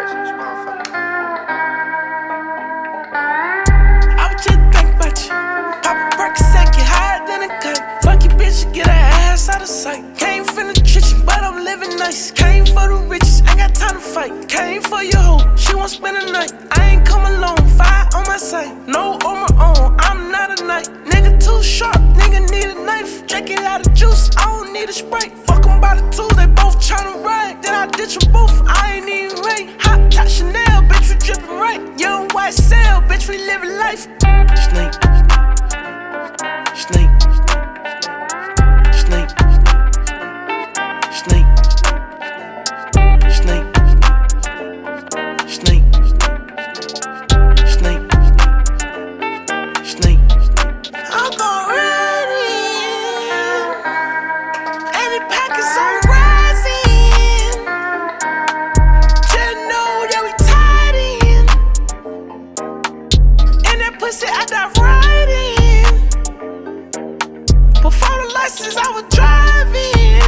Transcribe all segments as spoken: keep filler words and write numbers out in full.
I was just thinking about you. Pop a Percocet, get higher than a kite. Fuck your bitch, get her ass out of sight. Came from the trenches, but I'm living nice. Came for the riches, ain't got time to fight. Came for your hoe, she won't spend the night. I ain't come alone, fire on my side. No on my own, I'm not a knight. Nigga too sharp, nigga need a knife. Drinking out of juice, I don't need a Sprite. Fuck em by the two, they both tryna ride. Then I ditch them both, I ain't even right. Hot top Chanel, bitch, we drippin' right. Young white cell, bitch, we living life. Snake, snake, snake, snake, snake, snake, snake, snake. I'm gon' ride in, and the pockets on rising. Just know that we tied in, and that pussy I dive right in. Before the license I was driving.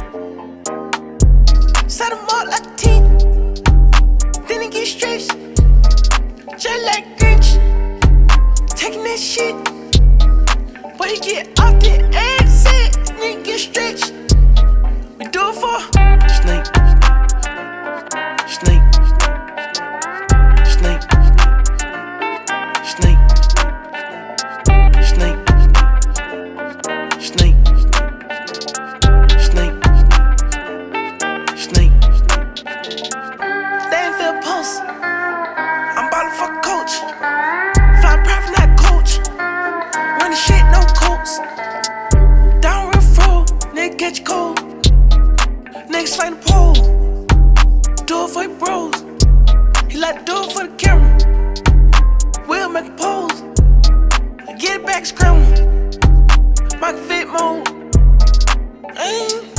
Set him up like a ten, then he get stretched, just like Grinch. Taking that shit, but he get off the exit, then he get stretched. We do it for snake, snake, snake, snake, snake, snake, snake, snake. They ain't feel pulse. I'm ballin' for coach. Fly private, not coach. Running shit, no coats. Down riff road, nigga catch you cold. Niggas fight the pole. Do it for your bros. He like to do it for the camera. We'll make a pose. Get it back, scramble. Michael Vick mode. Ain't